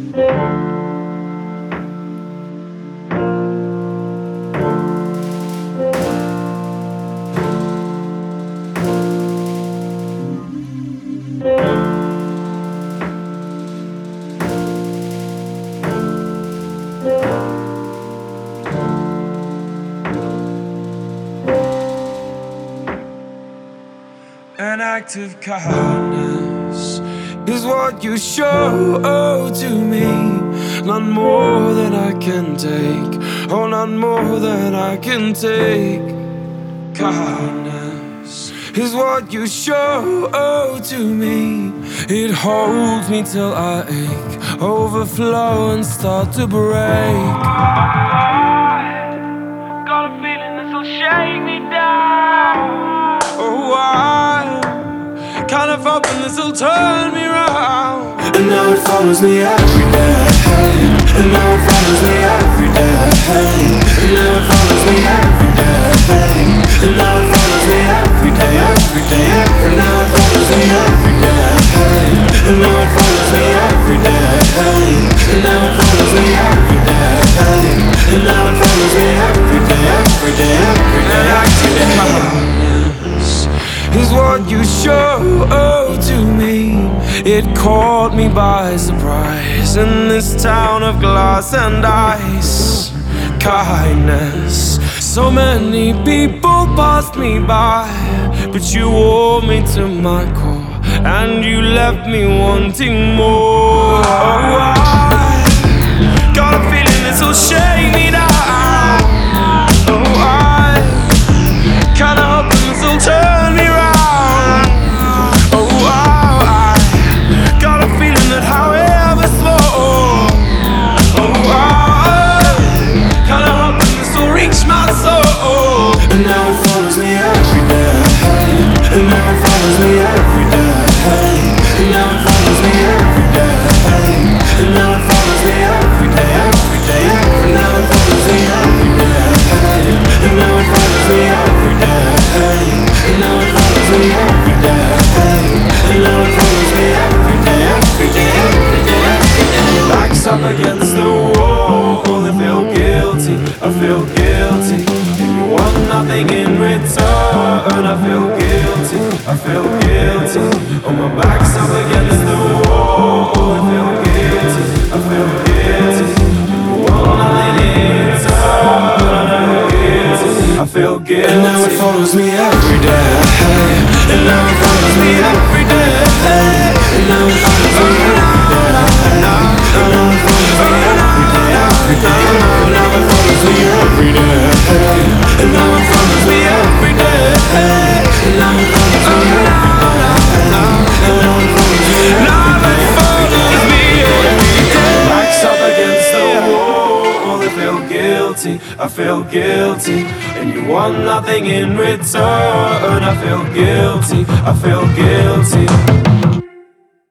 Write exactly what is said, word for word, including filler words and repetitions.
An act of kindness is what you show to me. Not more than I can take. Oh, not more than I can take. Kindness is what you show to me. It holds me till I ache, overflow and start to break. Got a feeling this will shake me down. Oh, I kind of hoping this will turn me round. And now it follows me every day. And now it follows me every day. And now it follows me every day. And now it follows me every day, every day. And now it follows me every day. And now it follows me every day. And now it follows me every day. And now it follows me every day, every day, every day. And kindness is what you show to me. It caught me by surprise in this town of glass and ice. Kindness. So many people passed me by, but you wore me to my core, and you left me wanting more. Oh, I got a feeling this will shake me down. Oh, I kinda hoping this will turn me round. Oh, I got a feeling that however small, oh, I kinda hoping this will reach my soul. And now it follows me every day. And now it follows me every day. And now it follows me every day. And now it follows me every day, every day. And now it follows me every day. And now it follows me every day. And now it follows me every day. And now it follows me every day, every day, every day, every day. Backs up against the wall, I feel guilty, I feel guilty. And you want nothing in return, I feel guilty, I feel guilty. Oh, my back's up against the wall, I feel guilty, I feel guilty. You want nothing in return, I feel guilty, I feel guilty. And now it follows me every day. And now it follows me every day. And now it follows me every day. And now it follows me every day, every day. And now it follows me every day. And now it follows me every day. And now it follows me every day. And now it follows me every day. Now it follows me every day. Backs up against the wall, I feel guilty, I feel guilty. And you want nothing in return, I feel guilty, I feel guilty.